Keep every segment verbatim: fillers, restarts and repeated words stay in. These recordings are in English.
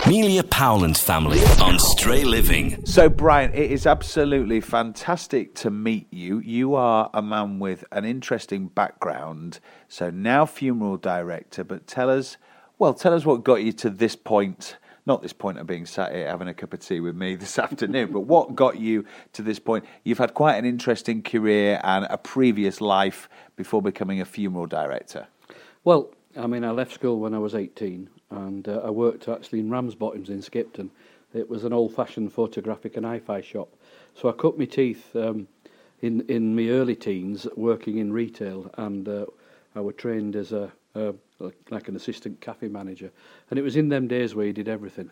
Amelia Powland's family on Stray Living. So, Brian, it is absolutely fantastic to meet you. You are a man with an interesting background. So now funeral director, but tell us, well, tell us what got you to this point. Not this point of being sat here having a cup of tea with me this afternoon, but what got you to this point? You've had quite an interesting career and a previous life before becoming a funeral director. Well, I mean, I left school when I was eighteen, and uh, I worked actually in Ramsbottoms in Skipton. It was an old-fashioned photographic and hi-fi shop. So I cut my teeth um, in in my early teens working in retail, and uh, I was trained as a, a like an assistant cafe manager. And it was in them days where you did everything.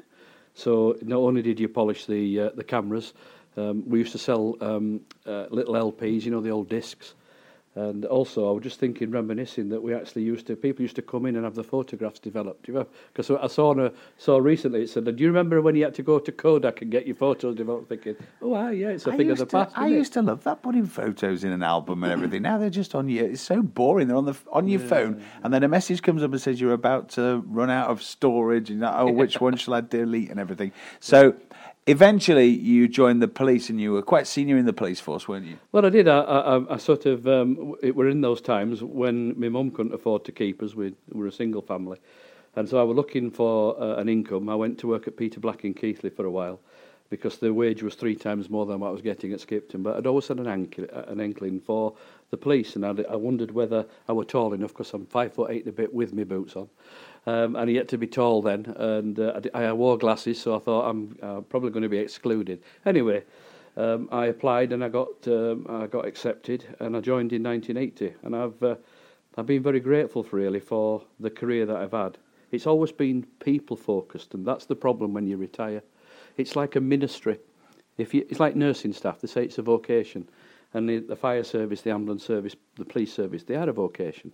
So not only did you polish the uh, the cameras, um, we used to sell um, uh, little L Ps, you know, the old discs. And also, I was just thinking, reminiscing, that we actually used to, people used to come in and have the photographs developed. Because I saw a, saw recently, it said, do you remember when you had to go to Kodak and get your photos developed? Thinking, oh, ah, yeah, it's a I thing of the to, past. I used to love that, putting photos in an album and everything. Now they're just on you. It's so boring. They're on the on your yeah, phone, yeah. and then a message comes up and says you're about to run out of storage, and oh, which one shall I delete and everything. So. Eventually, you joined the police, and you were quite senior in the police force, weren't you? Well, I did. I, I, I sort of. Um, it were in those times when my mum couldn't afford to keep us. We were a single family, and so I was looking for uh, an income. I went to work at Peter Black in Keighley for a while, because the wage was three times more than what I was getting at Skipton. But I'd always had an, ankle, an inkling for the police, and I'd, I wondered whether I were tall enough, because I'm five foot eight and a bit with my boots on. Um, and yet to be tall then, and uh, I, I wore glasses, so I thought I'm uh, probably going to be excluded. Anyway, um, I applied and I got um, I got accepted, and I joined in nineteen eighty. And I've uh, I've been very grateful for really for the career that I've had. It's always been people focused, and that's the problem when you retire. It's like a ministry. If you, it's like nursing staff. They say it's a vocation, and the, the fire service, the ambulance service, the police service, they are a vocation.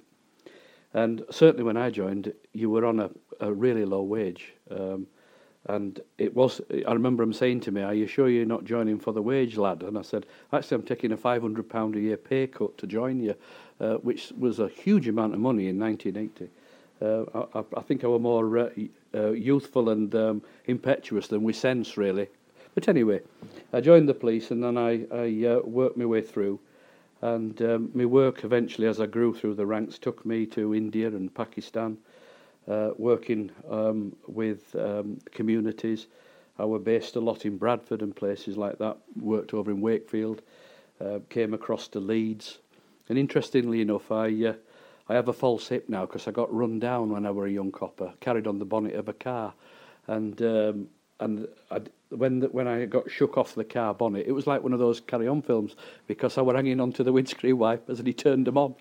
And certainly when I joined, you were on a, a really low wage. Um, and it was, I remember him saying to me, are you sure you're not joining for the wage, lad? And I said, actually, I'm taking a five hundred pounds a year pay cut to join you, uh, which was a huge amount of money in nineteen eighty. Uh, I, I think I was more uh, uh, youthful and um, impetuous than we sense, really. But anyway, I joined the police, and then I, I uh, worked my way through. And um, my work eventually, as I grew through the ranks, took me to India and Pakistan, uh, working um, with um, communities. I was based a lot in Bradford and places like that, worked over in Wakefield, uh, came across to Leeds. And interestingly enough, I uh, I have a false hip now because I got run down when I was a young copper, carried on the bonnet of a car. And um, and I, when the, when I got shook off the car bonnet, it was like one of those carry-on films, because I was hanging onto the windscreen wipers and he turned them on.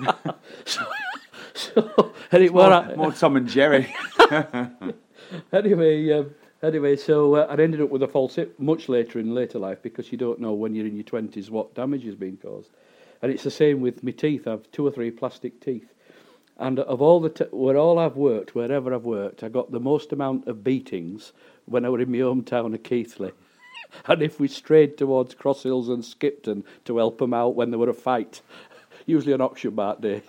so, so, and it more, were, more Tom and Jerry. anyway, um, anyway, so uh, I ended up with a false hip much later in later life, because you don't know when you're in your twenties what damage has been caused. And it's the same with my teeth. I have two or three plastic teeth. And of all the, t- where all I've worked, wherever I've worked, I got the most amount of beatings when I were in my hometown of Keighley. And if we strayed towards Cross Hills and Skipton to help them out when there were a fight, usually an auction mart day.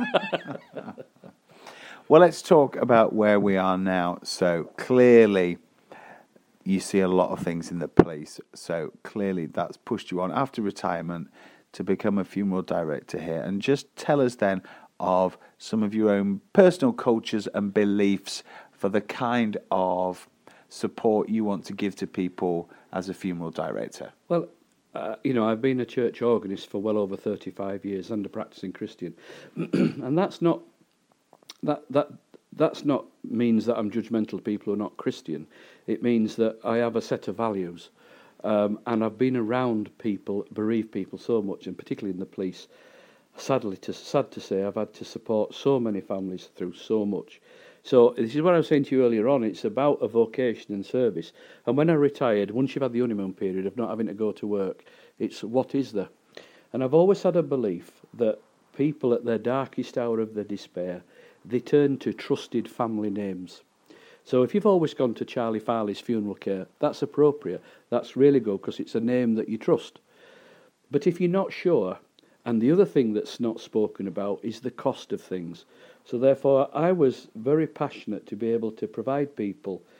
Well, let's talk about where we are now. So clearly, you see a lot of things in the police. So clearly, that's pushed you on after retirement to become a funeral director here. And just tell us then of some of your own personal cultures and beliefs for the kind of support you want to give to people as a funeral director. Well, uh, you know, I've been a church organist for well over thirty-five years and a practicing Christian. And that's not, that that that's not means that I'm judgmental of people who are not Christian. It means that I have a set of values. Um, and I've been around people, bereaved people so much, and particularly in the police. Sadly, to, sad to say, I've had to support so many families through so much. So this is what I was saying to you earlier on. It's about a vocation and service. And when I retired, once you've had the honeymoon period of not having to go to work, it's what is there? And I've always had a belief that people at their darkest hour of their despair, they turn to trusted family names. So if you've always gone to Charlie Farley's funeral care, that's appropriate. That's really good because it's a name that you trust. But if you're not sure, and the other thing that's not spoken about is the cost of things. So therefore, I was very passionate to be able to provide people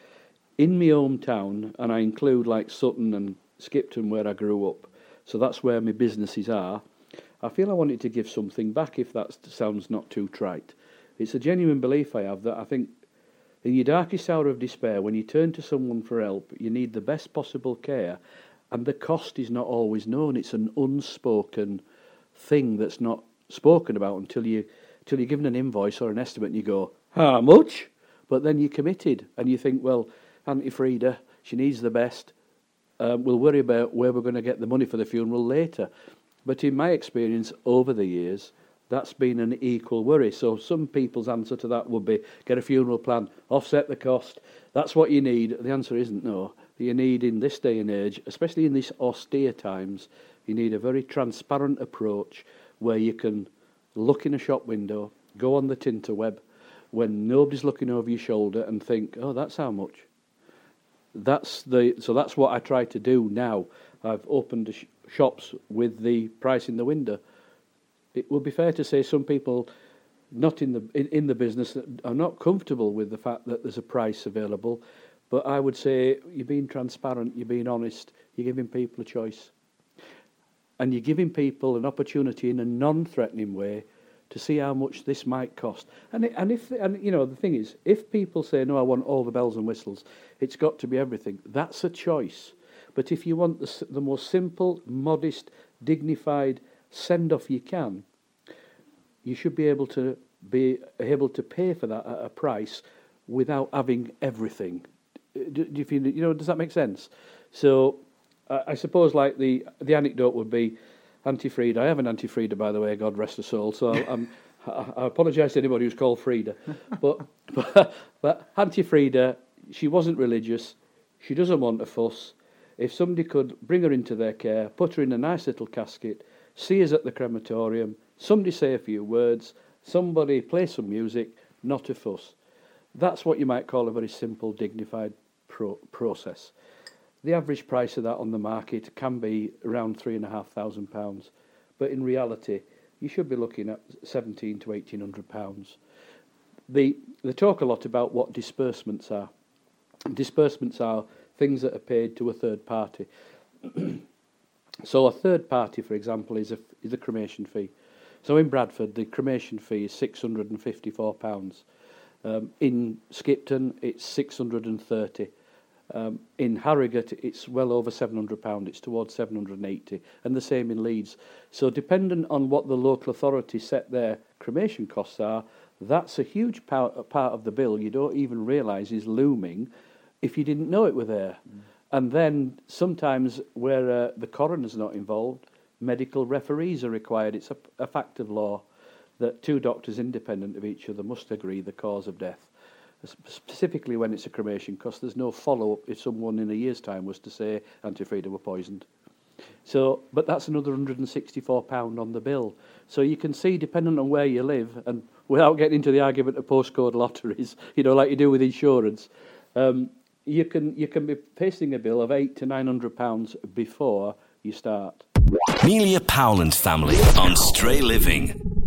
in my hometown, and I include like Sutton and Skipton where I grew up, so that's where my businesses are, I feel I wanted to give something back, if that sounds not too trite. It's a genuine belief I have that I think in your darkest hour of despair, when you turn to someone for help, you need the best possible care, and the cost is not always known. It's an unspoken thing that's not spoken about until, you, until you're given an invoice or an estimate and you go, how much? But then you're committed and you think, well, Auntie Frida, she needs the best. Um, we'll worry about where we're going to get the money for the funeral later. But in my experience over the years, that's been an equal worry. So some people's answer to that would be, get a funeral plan, offset the cost. That's what you need. The answer isn't no. You need, in this day and age, especially in these austere times, you need a very transparent approach where you can look in a shop window, go on the Tinterweb, when nobody's looking over your shoulder and think, oh, that's how much. That's the so that's what I try to do now. I've opened the sh- shops with the price in the window. It would be fair to say some people not in the in, in the business are not comfortable with the fact that there's a price available, but I would say you're being transparent, you're being honest, you're giving people a choice. And you're giving people an opportunity in a non-threatening way to see how much this might cost. And it, and if and you know the thing is, if people say no, I want all the bells and whistles, it's got to be everything. That's a choice. But if you want the, the most simple, modest, dignified send off you can, you should be able to be able to pay for that at a price without having everything. Do, do you feel, you know? Does that make sense? So uh, I suppose like the the anecdote would be. Auntie Frida, I have an Auntie Frida, by the way, God rest her soul, so I'm, I, I apologise to anybody who's called Frida. But, but, but Auntie Frida, she wasn't religious, she doesn't want a fuss. If somebody could bring her into their care, put her in a nice little casket, see us at the crematorium, somebody say a few words, somebody play some music, not a fuss. That's what you might call a very simple, dignified pro- process. The average price of that on the market can be around three and a half thousand pounds, but in reality, you should be looking at seventeen to eighteen hundred pounds. The they talk a lot about what disbursements are. Disbursements are things that are paid to a third party. So a third party, for example, is a is a cremation fee. So in Bradford, the cremation fee is six hundred and fifty-four pounds. Um, in Skipton, it's six hundred and thirty. Um, in Harrogate, it's well over seven hundred pounds. It's towards seven hundred and eighty, and the same in Leeds. So dependent on what the local authority set their cremation costs are, that's a huge part, part of the bill you don't even realise is looming if you didn't know it were there. Mm. And then sometimes where uh, the coroner's not involved, medical referees are required. It's a, a fact of law that two doctors independent of each other must agree the cause of death. Specifically when it's a cremation, because there's no follow-up if someone in a year's time was to say Auntie Frida were poisoned. So, but that's another one hundred and sixty-four pounds on the bill. So you can see, depending on where you live, and without getting into the argument of postcode lotteries, you know, like you do with insurance, um, you can you can be facing a bill of eight to nine hundred pounds before you start. Amelia Powland's family on Stray Living.